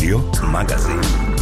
Radio Magazin.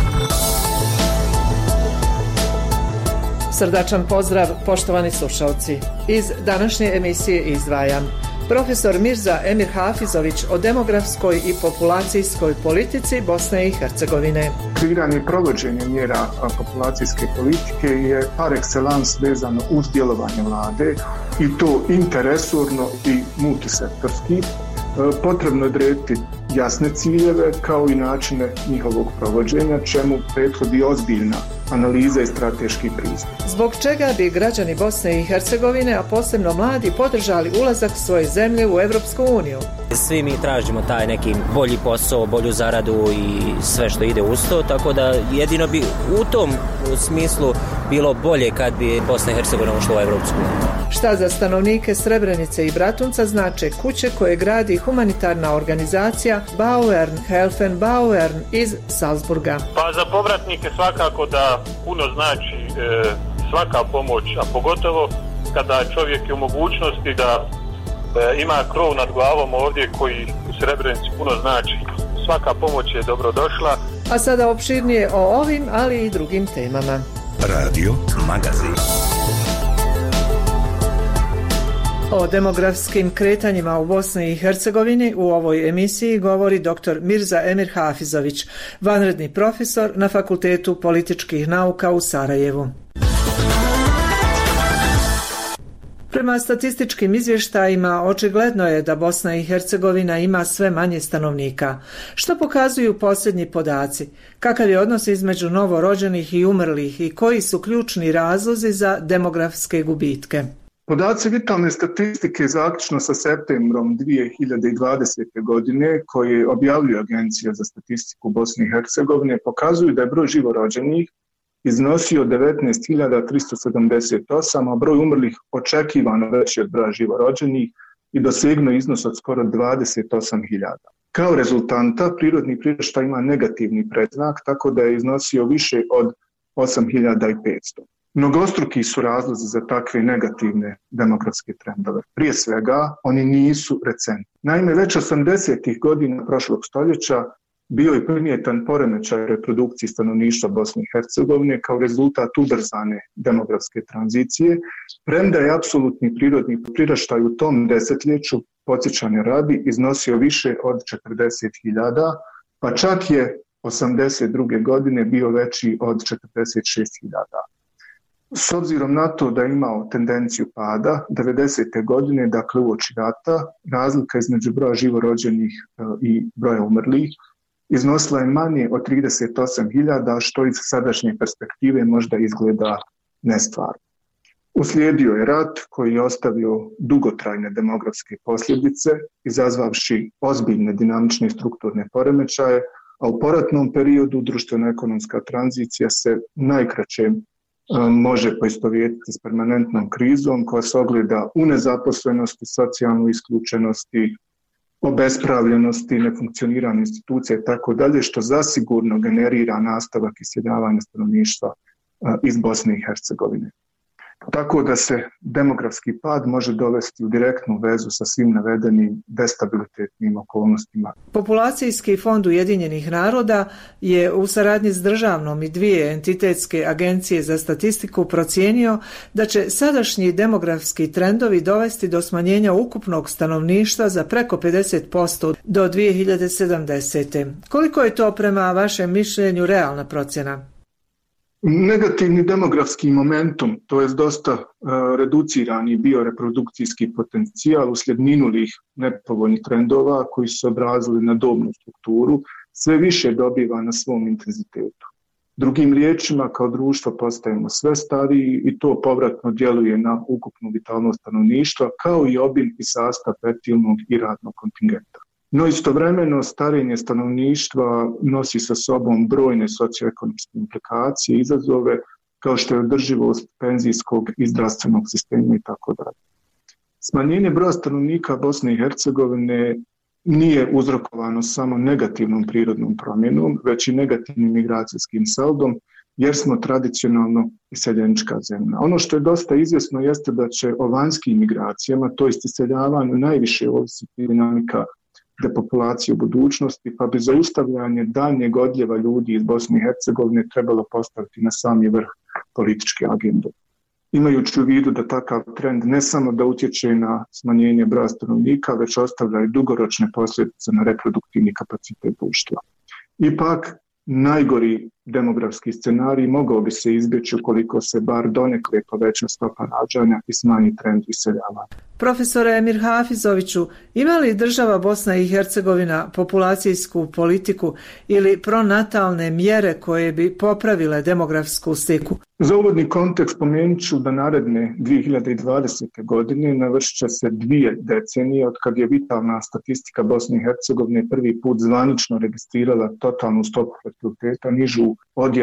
Srdačan pozdrav, poštovani slušalci. Iz današnje emisije izdvajam profesor Mirza Emir Hafizović o demografskoj i populacijskoj politici Bosne i Hercegovine. Kreiranje i provođenje mjera populacijske politike je par excellence vezano uz djelovanje vlade i to interresorno i multisektorski. Potrebno je odrediti jasne ciljeve kao i načine njihovog provođenja, čemu prethodi ozbiljna analiza i strateški pristup. Zbog čega bi građani Bosne i Hercegovine, a posebno mladi, podržali ulazak svoje zemlje u Europsku uniju? Svi mi tražimo taj neki bolji posao, bolju zaradu i sve što ide uz to, tako da jedino bi u tom smislu bilo bolje kad bi Bosna i Hercegovina ušla u Europsku uniju. Šta za stanovnike Srebrenice i Bratunca znače kuće koje gradi humanitarna organizacija Bauern Helfen Bauern iz Salzburga? Pa za povratnike svakako da puno znači svaka pomoć, a pogotovo kada čovjek je u mogućnosti da ima krov nad glavom ovdje koji u Srebrenici puno znači. Svaka pomoć je dobrodošla. A sada opširnije o ovim, ali i drugim temama. Radio Magazin. O demografskim kretanjima u Bosni i Hercegovini u ovoj emisiji govori dr. Mirza Emir Hafizović, vanredni profesor na Fakultetu političkih nauka u Sarajevu. Prema statističkim izvještajima očigledno je da Bosna i Hercegovina ima sve manje stanovnika. Što pokazuju posljednji podaci? Kakav je odnos između novorođenih i umrlih i koji su ključni razlozi za demografske gubitke? Podaci vitalne statistike zaključno sa septembrom 2020. godine koje objavljuje Agencija za statistiku Bosne i Hercegovine pokazuju da je broj živorođenih iznosio 19.378, a broj umrlih očekivano veći od broja živorođenih i dosegnuo iznos od skoro 28.000. Kao rezultanta, prirodni priraštaj ima negativni predznak, tako da je iznosio više od 8.500. Mnogostruki su razlozi za takve negativne demografske trendove. Prije svega, oni nisu recentni. Naime, već 80. godina prošlog stoljeća bio je primjetan poremećaj reprodukciji stanovništva Bosne i Hercegovine kao rezultat ubrzane demografske tranzicije, premda je apsolutni prirodni priraštaj u tom desetljeću, podsjećanja radi, iznosio više od 40.000, pa čak je 82. godine bio veći od 46.000. S obzirom na to da je imao tendenciju pada, 90. godine, dakle uoči rata, razlika između broja živorođenih i broja umrlih iznosila je manje od 38.000, što iz sadašnje perspektive možda izgleda nestvarno. Uslijedio je rat koji je ostavio dugotrajne demografske posljedice, izazvavši ozbiljne dinamične strukturne poremećaje, a u poratnom periodu društveno-ekonomska tranzicija se najkraće može poistovjetiti s permanentnom krizom koja se ogleda u nezaposlenosti, socijalnoj isključenosti, obespravljenosti, nefunkcioniranju institucija i tako dalje, što zasigurno generira nastavak iseljavanja stanovništva iz Bosne i Hercegovine. Tako da se demografski pad može dovesti u direktnu vezu sa svim navedenim destabilitetnim okolnostima. Populacijski fond Ujedinjenih naroda je u saradnji s državnom i dvije entitetske agencije za statistiku procijenio da će sadašnji demografski trendovi dovesti do smanjenja ukupnog stanovništva za preko 50% do 2070. Koliko je to prema vašem mišljenju realna procjena? Negativni demografski momentum, to je dosta reducirani bioreprodukcijski potencijal uslijed minulih nepovoljnih trendova koji su se odrazili na dobnu strukturu, sve više dobiva na svom intenzitetu. Drugim riječima, kao društvo postajemo sve stariji i to povratno djeluje na ukupnu vitalnost stanovništva, kao i obim i sastav fertilnog i radnog kontingenta. No istovremeno starenje stanovništva nosi sa sobom brojne socioekonomske implikacije, izazove kao što je održivost penzijskog i zdravstvenog sistema itd. Smanjenje broja stanovnika Bosne i Hercegovine nije uzrokovano samo negativnom prirodnom promjenom, već i negativnim migracijskim saldom, jer smo tradicionalno iseljenička zemlja. Ono što je dosta izvjesno jeste da će o vanjskim migracijama, to jest iseljavanju, najviše ovisiti dinamika depopulaciju budućnosti, pa bi zaustavljanje daljnjeg odljeva ljudi iz Bosne i Hercegovine trebalo postaviti na sami vrh političke agende. Imajući u vidu da takav trend ne samo da utječe na smanjenje broja stanovnika, već ostavlja i dugoročne posljedice na reproduktivni kapacitet društva. Ipak, najgori demografski scenarij mogao bi se izbjeći ukoliko se bar donekle poveća stopa rađanja i smanji trend iseljavanja. Profesore Emir Hafizoviću, ima li država Bosna i Hercegovina populacijsku politiku ili pronatalne mjere koje bi popravile demografsku sliku? Za uvodni kontekst spomenut ću da naredne 2020. godine navršit će se 2 decenije od kad je vitalna statistika Bosne i Hercegovine prvi put zvanično registrirala totalnu stopu fertiliteta nižu od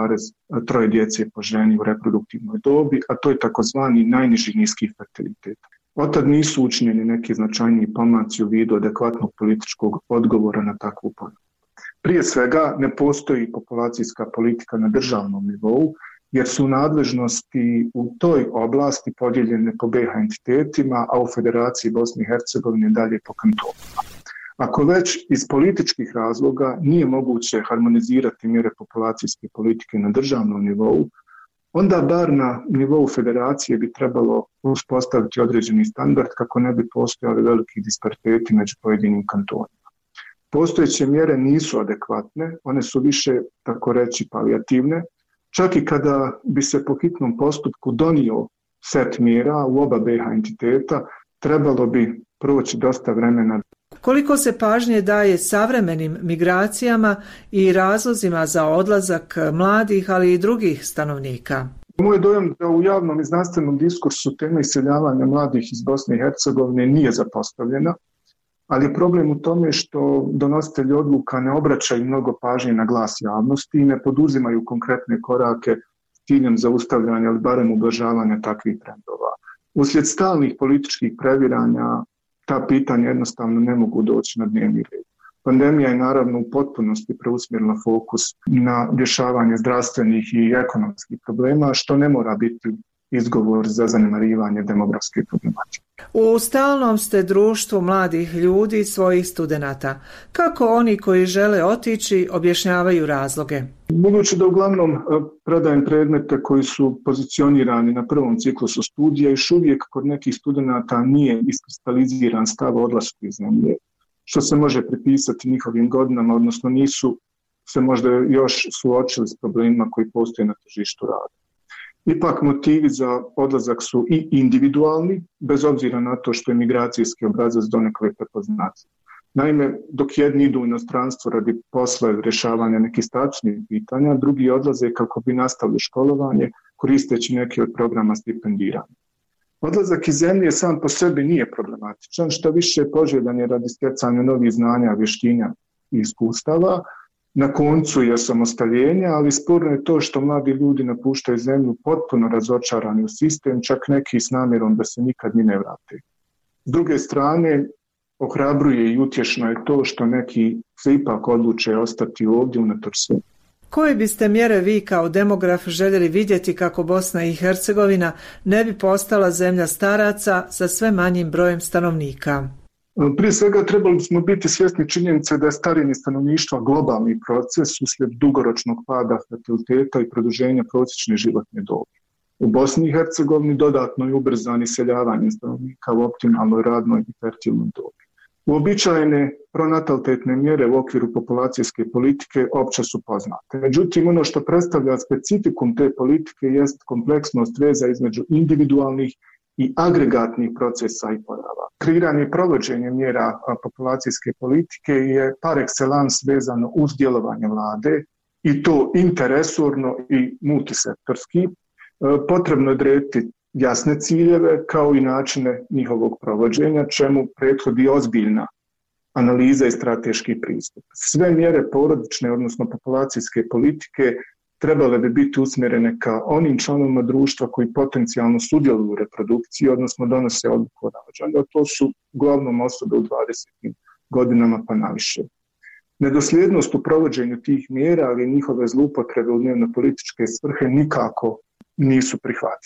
1,3 djece po ženi u reproduktivnoj dobi, a to je takozvani najniži niski fertilitet. Otad nisu učinjeni neki značajniji pomaci u vidu adekvatnog političkog odgovora na takvu pojavu. Prije svega ne postoji populacijska politika na državnom nivou, jer su nadležnosti u toj oblasti podijeljene po BiH entitetima, a u Federaciji Bosne i Hercegovine dalje po kantonima. Ako već iz političkih razloga nije moguće harmonizirati mjere populacijske politike na državnom nivou, onda bar na nivou federacije bi trebalo uspostaviti određeni standard kako ne bi postojali veliki dispariteti među pojedinim kantonima. Postojeće mjere nisu adekvatne, one su više, tako reći, palijativne. Čak i kada bi se po hitnom postupku donio set mjera u oba BiH entiteta, trebalo bi proći dosta vremena. Koliko se pažnje daje savremenim migracijama i razlozima za odlazak mladih, ali i drugih stanovnika? Moj dojam da u javnom i znanstvenom diskursu tema iseljavanja mladih iz Bosne i Hercegovine nije zapostavljena, ali je problem u tome što donositelji odluka ne obraćaju mnogo pažnje na glas javnosti i ne poduzimaju konkretne korake s ciljem zaustavljanja ili barem ublažavanja takvih trendova. Uslijed stalnih političkih previranja ta pitanja jednostavno ne mogu doći na dnevni red. Pandemija je naravno u potpunosti preusmjerila fokus na rješavanje zdravstvenih i ekonomskih problema, što ne mora biti izgovor za zanemarivanje demografske problematike. U stalnom ste društvu mladih ljudi, svojih studenata. Kako oni koji žele otići objašnjavaju razloge? Budući da uglavnom predajem predmete koji su pozicionirani na prvom ciklusu studija, još uvijek kod nekih studenata nije iskristaliziran stav o odlasku iz zemlje, što se može pripisati njihovim godinama, odnosno nisu se možda još suočili s problemima koji postoje na tržištu rada. Ipak motivi za odlazak su i individualni, bez obzira na to što je migracijski obrazac donekle prepoznatljiv. Naime, dok jedni idu u inostranstvo radi posla ili rješavanja nekih statusnih pitanja, drugi odlaze kako bi nastavili školovanje koristeći neke od programa stipendiranja. Odlazak iz zemlje sam po sebi nije problematičan, što više poželjan je radi stjecanja novih znanja, vještina i iskustava. Na koncu je osamostaljenja, ali sporno je to što mladi ljudi napuštaju zemlju potpuno razočarani u sistem, čak neki s namjerom da se nikad ni ne vrate. S druge strane, ohrabruje i utješno je to što neki se ipak odluče ostati ovdje unatoč sve. Koje biste mjere vi kao demograf željeli vidjeti kako Bosna i Hercegovina ne bi postala zemlja staraca sa sve manjim brojem stanovnika? Prije svega trebali smo biti svjesni činjenice da je starenje stanovništva globalni proces uslijed dugoročnog pada fertiliteta i produženja prosječne životne dobi. U Bosni i Hercegovini dodatno je ubrzan iseljavanje stanovnika u optimalnoj radnoj i fertilnoj dobi. Uobičajene pronatalitetne mjere u okviru populacijske politike opće su poznate. Međutim, ono što predstavlja specifikum te politike jest kompleksnost veza između individualnih i agregatnih procesa i pojava. Kreiranje i provođenje mjera populacijske politike je par excellence vezano uz djelovanje vlade i to interresorno i multisektorski. Potrebno je odrediti jasne ciljeve kao i načine njihovog provođenja, čemu prethodi ozbiljna analiza i strateški pristup. Sve mjere porodične, odnosno populacijske politike, trebale bi biti usmjerene ka onim članovima društva koji potencijalno sudjeluju u reprodukciji, odnosno donose odluku o rađanju. To su uglavnom osobe u 20. godinama pa naviše. Nedosljednost u provođenju tih mjera, ali njihove zloupotrebe u dnevno-političke svrhe nikako nisu prihvatljive.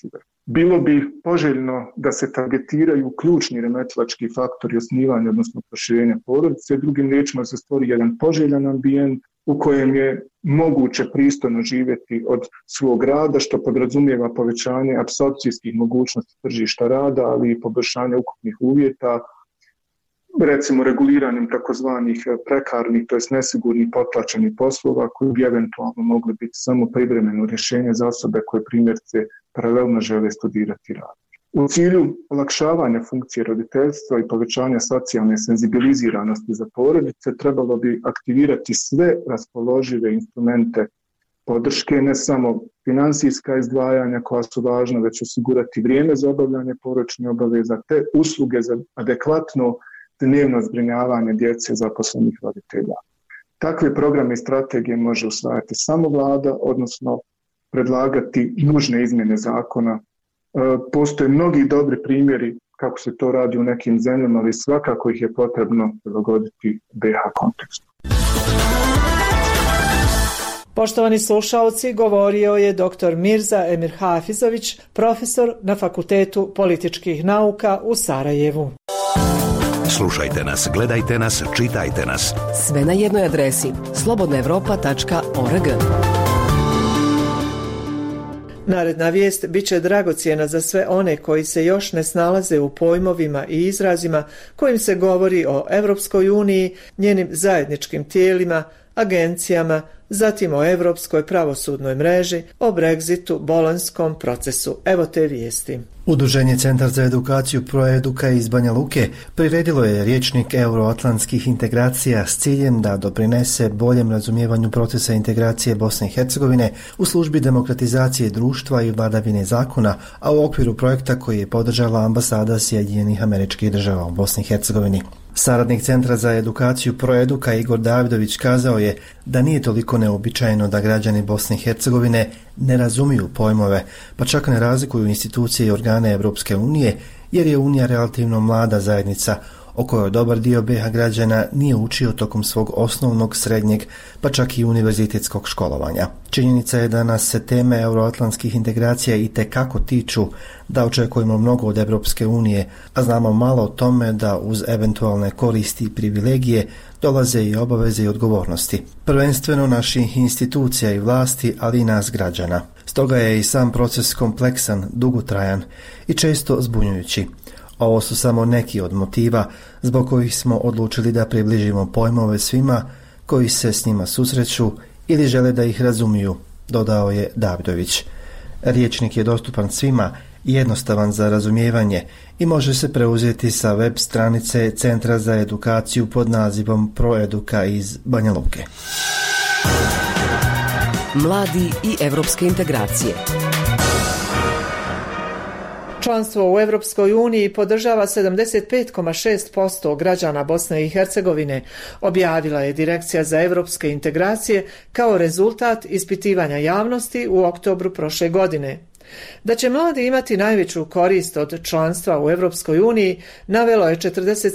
Bilo bi poželjno da se targetiraju ključni remetilački faktori osnivanja, odnosno proširenja porodice. Drugim riječima se stvori jedan poželjan ambijent u kojem je moguće pristojno živjeti od svog rada, što podrazumijeva povećanje apsorpcijskih mogućnosti tržišta rada, ali i poboljšanje ukupnih uvjeta, recimo reguliranjem takozvanih prekarnih, to jest nesigurnih potplaćenih poslova koji bi eventualno mogli biti samo privremeno rješenje za osobe koje primjerice paralelno žele studirati rad. U cilju olakšavanja funkcije roditeljstva i povećanja socijalne senzibiliziranosti za porodice trebalo bi aktivirati sve raspoložive instrumente podrške, ne samo financijska izdvajanja koja su važna, već osigurati vrijeme za obavljanje porodičnih obaveza te usluge za adekvatno dnevno zbrinjavanje djece zaposlenih roditelja. Takve programe i strategije može usvajati samo vlada, odnosno predlagati nužne izmjene zakona. Postoje mnogi dobri primjeri kako se to radi u nekim zemljama, ali svakako ih je potrebno prilagoditi BiH kontekstu. Poštovani slušalci, govorio je dr. Mirza Emir Hafizović, profesor na Fakultetu političkih nauka u Sarajevu. Slušajte nas, gledajte nas, čitajte nas. Sve na jednoj adresi slobodnaevropa.org. Naredna vijest bit će dragocjena za sve one koji se još ne snalaze u pojmovima i izrazima kojim se govori o Europskoj uniji, njenim zajedničkim tijelima, agencijama, zatim o Europskoj pravosudnoj mreži, o Brexitu, bolonjskom procesu. Evo te vijesti. Udruženje Centar za edukaciju Proeduka iz Banja Luke priredilo je rječnik euroatlantskih integracija s ciljem da doprinese boljem razumijevanju procesa integracije Bosne i Hercegovine u službi demokratizacije društva i vladavine zakona, a u okviru projekta koji je podržala ambasada Sjedinjenih Američkih Država u Bosni i Hercegovini. Saradnik Centra za edukaciju Proeduka Igor Davidović kazao je da nije toliko neobičajeno da građani Bosne i Hercegovine ne razumiju pojmove, pa čak ne razlikuju institucije i organe Europske unije, jer je Unija relativno mlada zajednica o kojoj dobar dio BiH građana nije učio tokom svog osnovnog, srednjeg, pa čak i univerzitetskog školovanja. Činjenica je da nas se teme euroatlantskih integracija i tekako tiču, da očekujemo mnogo od Europske unije, a znamo malo o tome da uz eventualne koristi i privilegije dolaze i obaveze i odgovornosti. Prvenstveno naših institucija i vlasti, ali i nas građana. Stoga je i sam proces kompleksan, dugotrajan i često zbunjujući. Ovo su samo neki od motiva zbog kojih smo odlučili da približimo pojmove svima koji se s njima susreću ili žele da ih razumiju, dodao je Davidović. Rječnik je dostupan svima, jednostavan za razumijevanje i može se preuzeti sa web stranice Centra za edukaciju pod nazivom Proeduka iz Banja Luke. Mladi i evropske integracije. Članstvo u Europskoj uniji podržava 75,6% građana Bosne i Hercegovine, objavila je Direkcija za europske integracije kao rezultat ispitivanja javnosti u oktobru prošle godine. Da će mladi imati najveću korist od članstva u Europskoj uniji navelo je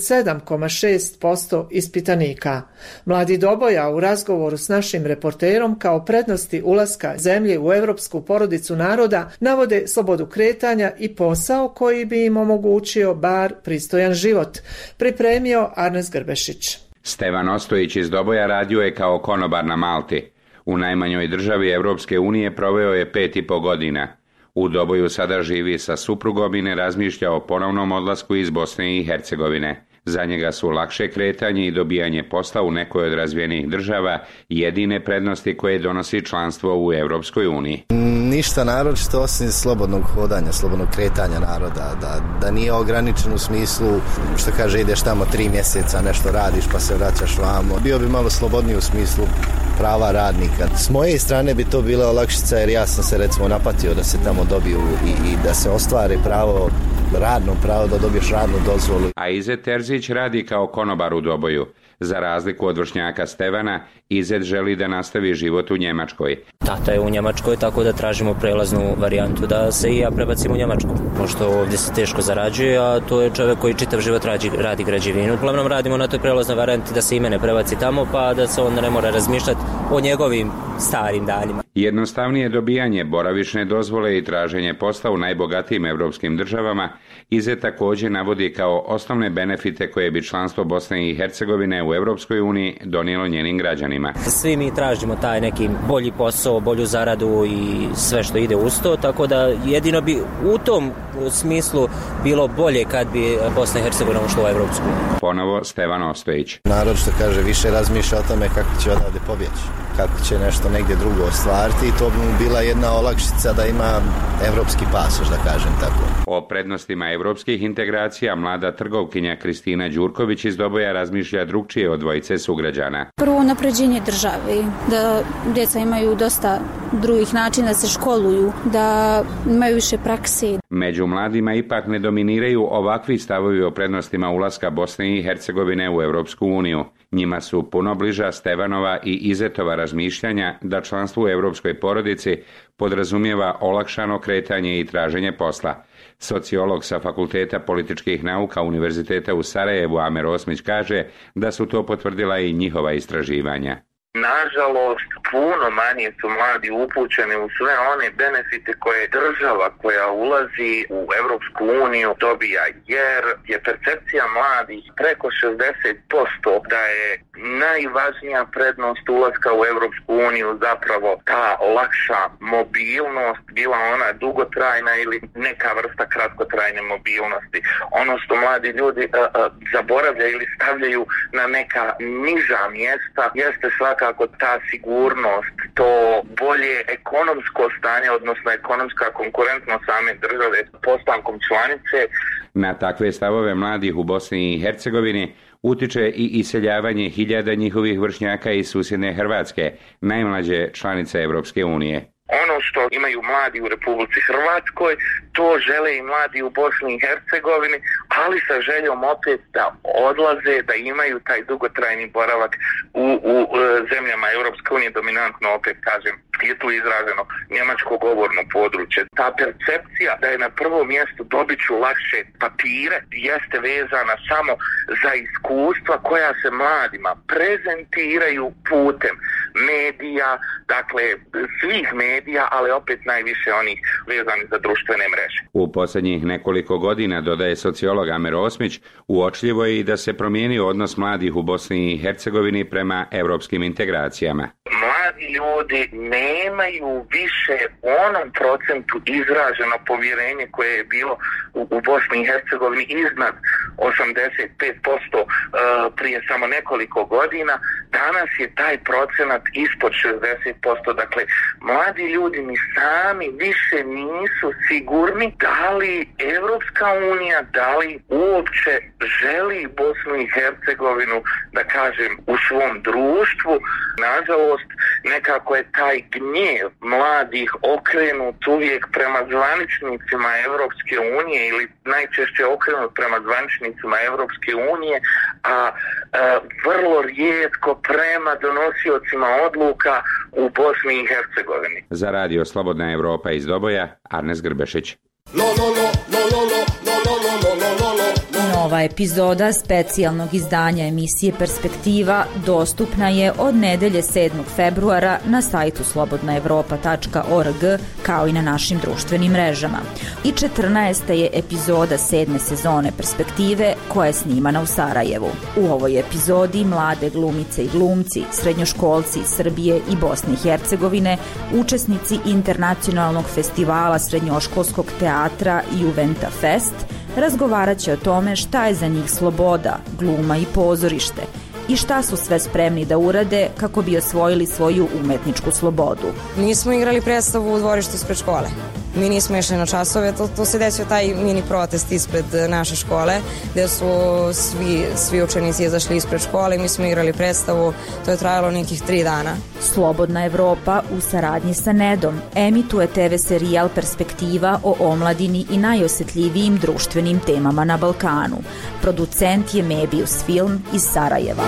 47,6% ispitanika. Mladi Doboja u razgovoru s našim reporterom kao prednosti ulaska zemlje u europsku porodicu naroda navode slobodu kretanja i posao koji bi im omogućio bar pristojan život, pripremio Arnes Grbešić. Stevan Ostojić iz Doboja radio je kao konobar na Malti. U najmanjoj državi Europske unije proveo je 5,5 godina. U Doboju sada živi sa suprugom i ne razmišlja o ponovnom odlasku iz Bosne i Hercegovine. Za njega su lakše kretanje i dobijanje posla u nekoj od razvijenih država jedine prednosti koje donosi članstvo u Europskoj uniji. Ništa naročito osim slobodnog hodanja, slobodnog kretanja naroda, da nije ograničen u smislu, što kaže, ideš tamo 3 mjeseca, nešto radiš pa se vraćaš vamo. Bio bi malo slobodniji u smislu prava radnika. S moje strane bi to bila olakšica jer ja sam se recimo napatio da se tamo dobiju i da se ostvari pravo, radno pravo da dobiješ radnu dozvolu. A Izet Terzić radi kao konobar u Doboju. Za razliku od vršnjaka Stevana, Izet želi da nastavi život u Njemačkoj. Tata je u Njemačkoj, tako da tražimo prelaznu varijantu da se i ja prebacim u Njemačku. Pošto ovdje se teško zarađuje, a to je čovjek koji čitav život radi građevinu. Uglavnom radimo na toj prelaznoj varijanti da se i mene prebaci tamo, pa da se onda ne mora razmišljati o njegovim starim danima. Jednostavnije dobijanje boravišne dozvole i traženje posla u najbogatijim europskim državama IZE također navodi kao osnovne benefite koje bi članstvo Bosne i Hercegovine u Europskoj uniji donijelo njenim građanima. Svi mi tražimo taj neki bolji posao, bolju zaradu i sve što ide uz to, tako da jedino bi u tom smislu bilo bolje kad bi Bosna i Hercegovina ušla u Europsku uniju. Ponovo Stevan Ostojić. Narod, što kaže, više razmišlja o tome kako će odavde pobjeći, kako će nešto negdje drugo ostvariti i to bi mu bila jedna olakšica da ima evropski pasoš, da kažem tako. O prednostima evropskih integracija mlada trgovkinja Kristina Đurković iz Doboja razmišlja drugčije od dvojice sugrađana. Prvo, unapređenje države, da djeca imaju dosta drugih načina da se školuju, da imaju više prakse. Među mladima ipak ne dominiraju ovakvi stavovi o prednostima ulaska Bosne i Hercegovine u Europsku uniju. Njima su puno bliža Stevanova i Izetova razmišljanja da članstvo u europskoj porodici podrazumijeva olakšano kretanje i traženje posla. Sociolog sa Fakulteta političkih nauka Univerziteta u Sarajevu Amer Osmić kaže da su to potvrdila i njihova istraživanja. Nažalost, puno manje su mladi upućeni u sve one benefite koje država koja ulazi u Europsku uniju dobija, jer je percepcija mladih preko 60% da je najvažnija prednost ulaska u Europsku uniju zapravo ta lakša mobilnost, bila ona dugotrajna ili neka vrsta kratkotrajne mobilnosti. Ono što mladi ljudi zaboravljaju ili stavljaju na neka niža mjesta jeste svakako ta sigurnost, to bolje ekonomsko stanje, odnosno ekonomska konkurentnost same države postankom članice. Na takve stavove mladih u Bosni i Hercegovini utiče i iseljavanje hiljada njihovih vršnjaka iz susjedne Hrvatske, najmlađe članice Europske unije. Ono što imaju mladi u Republici Hrvatskoj, to žele i mladi u Bosni i Hercegovini, ali sa željom opet da odlaze, da imaju taj dugotrajni boravak u zemljama Europske unije, dominantno opet kažem, je tu izraženo njemačko govorno područje. Ta percepcija da je na prvom mjestu dobit ću lakše papire jeste vezana samo za iskustva koja se mladima prezentiraju putem medija, dakle svih medija, ali opet najviše onih vezanih za društvene mreže. U posljednjih nekoliko godina, dodaje sociolog Amer Osmić, uočljivo je i da se promijenio odnos mladih u Bosni i Hercegovini prema europskim integracijama. Mladi ljudi nemaju više u onom procentu izraženo povjerenje koje je bilo u Bosni i Hercegovini iznad 85% prije samo nekoliko godina. Danas je taj procenat ispod 60%. Dakle, mladi ljudi ni sami više nisu sigurni da li Evropska unija, da li uopće želi Bosnu i Hercegovinu, da kažem, u svom društvu. Nažalost, nekako je taj gnjev mladih okrenut uvijek prema zvaničnicima Evropske unije ili najčešće okrenut prema zvaničnicima Evropske unije, a vrlo rijetko prema donosiocima odluka u Bosni i Hercegovini. Za radio Slobodna Evropa iz Doboja, Arnes Grbešić. Nova epizoda specijalnog izdanja emisije Perspektiva dostupna je od nedelje 7. februara na sajtu slobodnaevropa.org kao i na našim društvenim mrežama. I 14. je epizoda 7. sezone Perspektive koja je snimana u Sarajevu. U ovoj epizodi mlade glumice i glumci, srednjoškolci iz Srbije i Bosne i Hercegovine, učesnici internacionalnog festivala srednjoškolskog teatra Juventa Fest, razgovarat će o tome šta je za njih sloboda, gluma i pozorište i šta su sve spremni da urade kako bi osvojili svoju umetničku slobodu. Nismo igrali predstavu u dvorištu ispred škole. Mi nismo išli na časove, tu se desio taj mini protest ispred naše škole, gdje su svi učenici izašli ispred škole i mi smo igrali predstavu, to je trajalo nekih 3 dana. Slobodna Evropa u saradnji sa Nedom emituje TV serijal Perspektiva o omladini i najosjetljivijim društvenim temama na Balkanu. Producent je Mebius Film iz Sarajeva.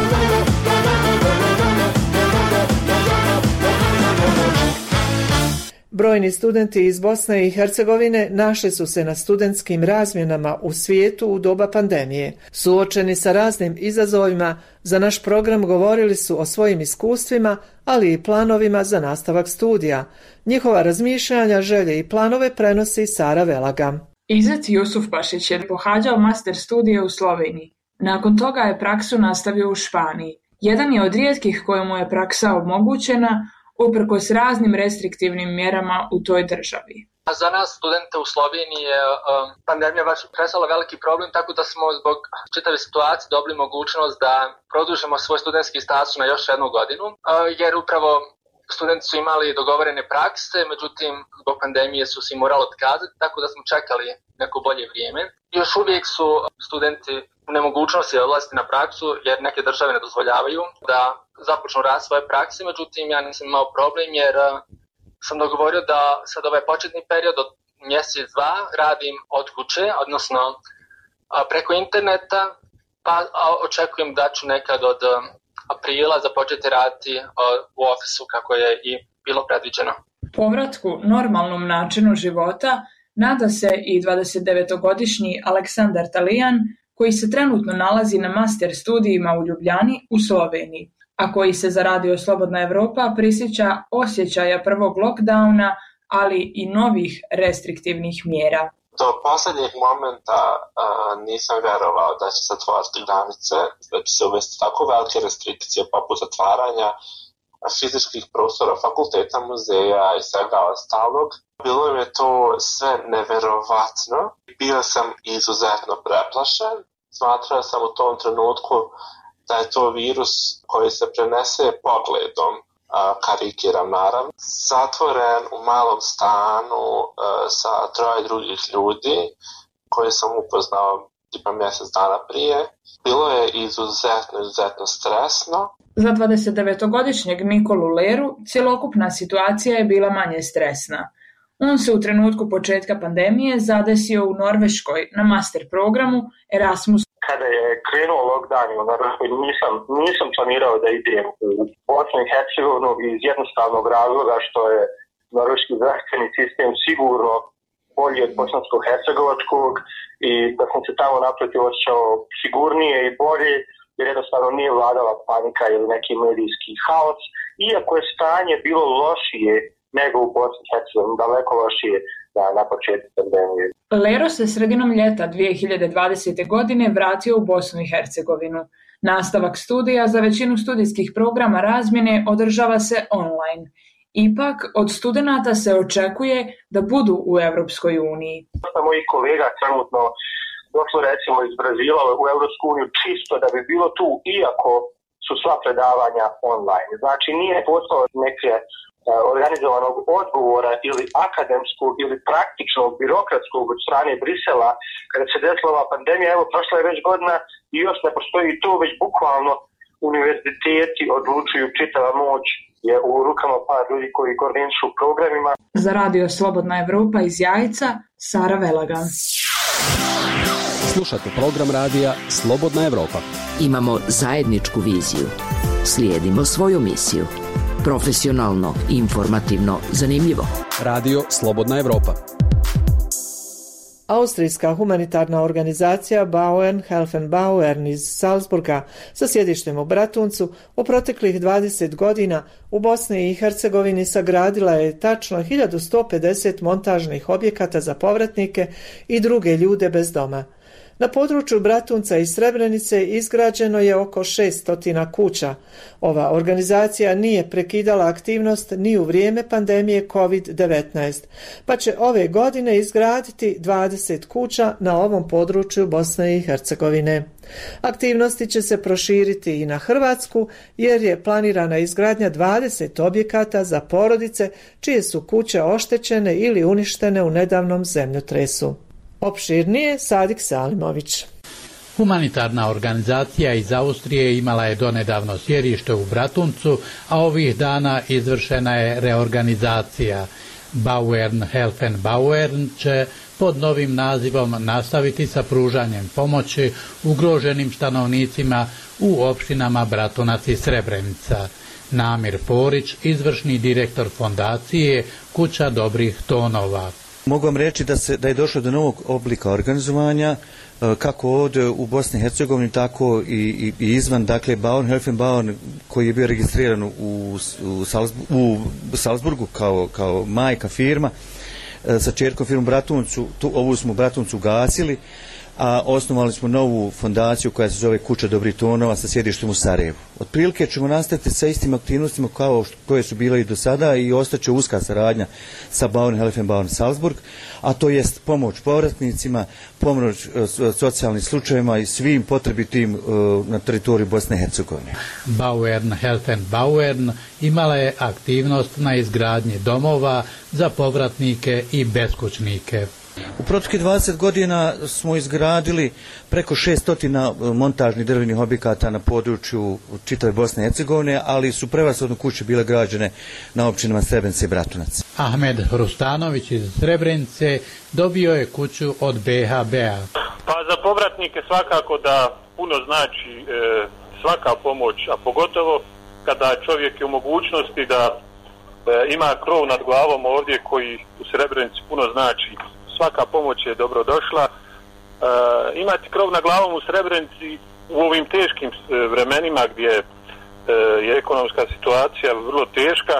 Brojni studenti iz Bosne i Hercegovine našli su se na studentskim razmjenama u svijetu u doba pandemije. Suočeni sa raznim izazovima, za naš program govorili su o svojim iskustvima, ali i planovima za nastavak studija. Njihova razmišljanja, želje i planove prenosi Sara Velaga. Izet Jusufbašić je pohađao master studije u Sloveniji. Nakon toga je praksu nastavio u Španiji. Jedan je od rijetkih kojemu je praksa omogućena, uprkos raznim restriktivnim mjerama u toj državi. Za nas studente u Sloveniji je pandemija baš predstavila veliki problem, tako da smo zbog čitave situacije dobili mogućnost da produžimo svoj studentski status na još jednu godinu, jer upravo studenti su imali dogovorene prakse, međutim zbog pandemije su se morali otkazati, tako da smo čekali neko bolje vrijeme. Još uvijek su studenti u nemogućnosti da odlaziti na praksu, jer neke države ne dozvoljavaju da započnu rad svoje prakse, međutim ja nisam imao problem jer sam dogovorio da sad ovaj početni period od mjesec, dva radim od kuće, odnosno preko interneta, pa očekujem da ću nekad od aprila započeti raditi u ofisu kako je i bilo predviđeno. Povratku normalnom načinu života nada se i 29-godišnji Aleksandar Talijan, koji se trenutno nalazi na master studijima u Ljubljani u Sloveniji, a koji se za Radio Slobodna Evropa prisjeća osjećaja prvog lockdowna, ali i novih restriktivnih mjera. Do posljednjeg momenta nisam vjerovao da će se zatvoriti granice, da će se uvesti tako velike restrikcije poput zatvaranja fizičkih prostora, fakulteta, muzeja i svega ostalog. Bilo mi je to sve neverovatno. Bio sam izuzetno preplašen. Smatrao sam u tom trenutku da je to virus koji se prenese pogledom, karikiram naravno. Zatvoren u malom stanu sa 3 drugih ljudi koje sam upoznao tipa mjesec dana prije. Bilo je izuzetno stresno. Za 29-godišnjeg Nikolu Leru cjelokupna situacija je bila manje stresna. On se u trenutku početka pandemije zadesio u Norveškoj na master programu Erasmus. Kada je krenuo lockdown u Norveškoj, nisam planirao da idem u Bosnu i Hercegovinu iz jednostavnog razloga što je norveški zdravstveni sistem sigurno bolji od bosansko-hercegovačkog i da sam se tamo naprotiv osjećao sigurnije i bolje, jer jednostavno nije vladala panika ili neki medijski haos, iako je stanje bilo lošije nego u Bosni i Hercegovini, daleko lošije na početku pandemije. Lero se sredinom ljeta 2020. godine vratio u Bosnu i Hercegovinu. Nastavak studija za većinu studijskih programa razmjene održava se online. Ipak, od studenata se očekuje da budu u Europskoj uniji. Mojih kolega trenutno došlo recimo iz Brazila u Europsku uniju čisto da bi bilo tu, iako su sva predavanja online. Znači nije postalo neke organizovanog odgovora ili akademskog ili praktičnog, birokratskog od strane Brisela. Kada se desila ova pandemija, evo prošla je već godina i još ne postoji to, već bukvalno univerziteti odlučuju, čitava moć je u rukama par ljudi koji koordinišu programima. Za Radio Slobodna Evropa iz Jajca, Sara Velaga. Slušate program radija Slobodna Evropa. Imamo zajedničku viziju. Slijedimo svoju misiju. Profesionalno, informativno, zanimljivo. Radio Slobodna Evropa. Austrijska humanitarna organizacija Bauern Helfen Bauern iz Salzburga sa sjedištem u Bratuncu u proteklih 20 godina u Bosni i Hercegovini sagradila je tačno 1150 montažnih objekata za povratnike i druge ljude bez doma. Na području Bratunca i Srebrenice izgrađeno je oko 600 kuća. Ova organizacija nije prekidala aktivnost ni u vrijeme pandemije COVID-19, pa će ove godine izgraditi 20 kuća na ovom području Bosne i Hercegovine. Aktivnosti će se proširiti i na Hrvatsku, jer je planirana izgradnja 20 objekata za porodice čije su kuće oštećene ili uništene u nedavnom zemljotresu. Opširnije Sadik Salimović. Humanitarna organizacija iz Austrije imala je donedavno sjedište u Bratuncu, a ovih dana izvršena je reorganizacija. Bauern Helfen Bauern će pod novim nazivom nastaviti sa pružanjem pomoći ugroženim stanovnicima u opštinama Bratunac i Srebrenica. Namir Porić, izvršni direktor fondacije Kuća dobrih tonova. Mogu vam reći da je došlo do novog oblika organizovanja, kako ovdje u Bosni i Hercegovini, tako i izvan. Dakle, Bauern Helfen Bauern, koji je bio registriran u Salzburgu kao majka firma, sa čerkom firmom Bratuncu, ovu smo u Bratuncu gasili, a osnovali smo novu fondaciju koja se zove Kuća dobrih tonova sa sjedištem u Sarajevu. Otprilike ćemo nastaviti sa istim aktivnostima koje su bile i do sada i ostaće uska saradnja sa Bauern Helfen Bauern Salzburg, a to jest pomoć povratnicima, pomoć socijalnim slučajevima i svim potrebitim na teritoriju Bosne i Hercegovine. Bauern Helfen Bauern imala je aktivnost na izgradnji domova za povratnike i beskućnike. U proteklih 20 godina smo izgradili preko 600 montažnih drvenih objekata na području čitave Bosne i Hercegovine, ali su prevashodno kuće bile građene na općinama Srebrenica i Bratunac. Ahmed Hrustanović iz Srebrenice dobio je kuću od BHB-a. Pa za povratnike svakako da puno znači svaka pomoć, a pogotovo kada čovjek je u mogućnosti da ima krov nad glavom ovdje, koji u Srebrenici puno znači. Svaka pomoć je dobrodošla. Imati krov nad glavom u Srebrenici u ovim teškim vremenima gdje je ekonomska situacija vrlo teška,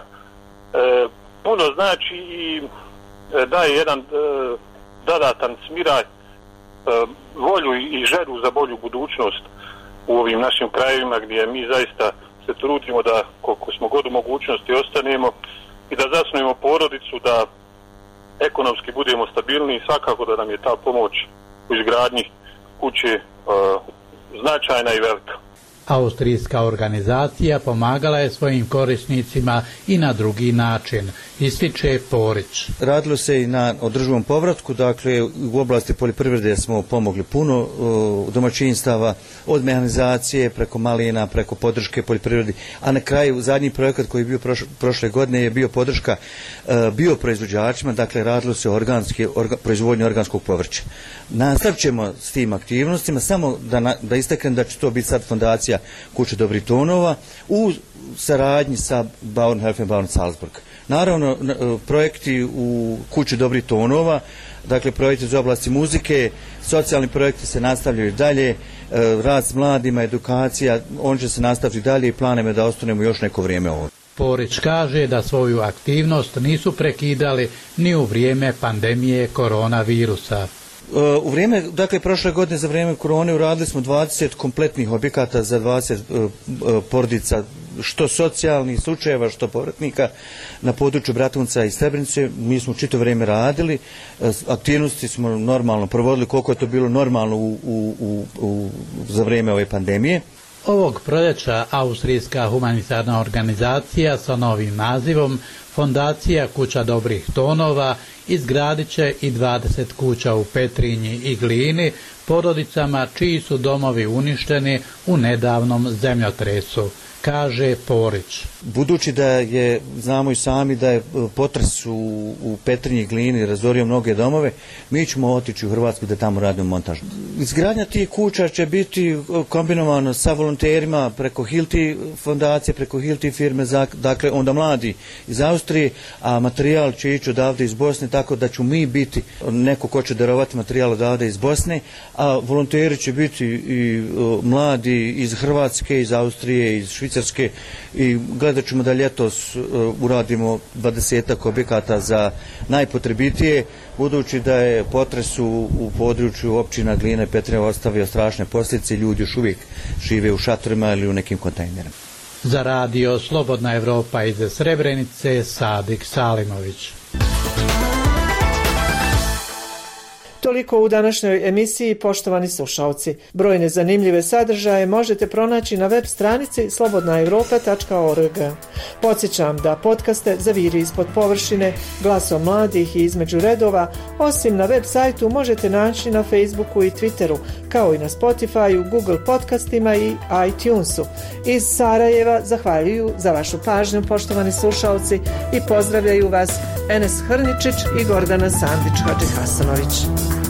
puno znači i daje jedan dodatan smiraj, volju i želju za bolju budućnost u ovim našim krajevima gdje mi zaista se trudimo da koliko smo god u mogućnosti ostanemo i da zasnujemo porodicu, da ekonomski budemo stabilni i svakako da nam je ta pomoć u izgradnji kuće značajna i velika. Austrijska organizacija pomagala je svojim korisnicima i na drugi način, ističe Porić. Radilo se i na održivom povratku, dakle u oblasti poljoprivrede smo pomogli puno domaćinstava, od mehanizacije preko malina, preko podrške poljoprivredi, a na kraju zadnji projekat koji je bio prošle godine je bio podrška bioproizvođačima, dakle radilo se o proizvodnji organskog povrća. Nastavit ćemo s tim aktivnostima, samo da istaknem da će to biti sad fondacija Kuća dobrih tonova u saradnji sa Bauern Helfen Bauern Salzburg. Naravno, projekti u Kući dobrih tonova, dakle projekti iz oblasti muzike, socijalni projekti se nastavljaju dalje, rad s mladima, edukacija, on će se nastaviti dalje i planem je da ostanemo još neko vrijeme ovdje. Porić kaže da svoju aktivnost nisu prekidali ni u vrijeme pandemije koronavirusa. U vrijeme, dakle prošle godine za vrijeme korone uradili smo 20 kompletnih objekata za 20 porodica, što socijalnih slučajeva, što povratnika na području Bratunca i Srebrenice. Mi smo čito vrijeme radili, aktivnosti smo normalno provodili koliko je to bilo normalno za vrijeme ove pandemije. Ovog proljeća Austrijska humanitarna organizacija sa novim nazivom Fondacija Kuća dobrih tonova izgradit će i 20 kuća u Petrinji i Glini porodicama čiji su domovi uništeni u nedavnom zemljotresu, kaže Porić. Budući da je, znamo i sami da je potres u Petrinji i Glini razorio mnoge domove, mi ćemo otići u Hrvatsku da tamo radimo montaž. Izgradnja tih kuća će biti kombinovano sa volonterima preko Hilti fondacije, preko Hilti firme, dakle onda mladi iz Austrije, a materijal će ići odavde iz Bosne, tako da ću mi biti neko ko će darovati materijal odavde iz Bosne, a volonteri će biti i mladi iz Hrvatske, iz Austrije, iz Švicarske i gledat ćemo da ljetos uradimo 20 objekata za najpotrebitije, budući da je potres u području općina Glina i Petrinja ostavio strašne posljedice, ljudi još uvijek žive u šatorima ili u nekim kontejnerima. Za radio Slobodna Evropa iz Srebrenice, Sadik Salimović. Toliko u današnjoj emisiji, poštovani slušalci. Brojne zanimljive sadržaje možete pronaći na web stranici slobodnaevropa.org. Podsjećam da podcaste Zaviri ispod površine, Glasom mladih i Između redova, osim na web sajtu možete naći na Facebooku i Twitteru, kao i na Spotifyu, Google podcastima i iTunesu. Iz Sarajeva zahvaljuju za vašu pažnju, poštovani slušalci, i pozdravljaju vas Enes Hrničić i Gordana Sandić-Hadžihasanović.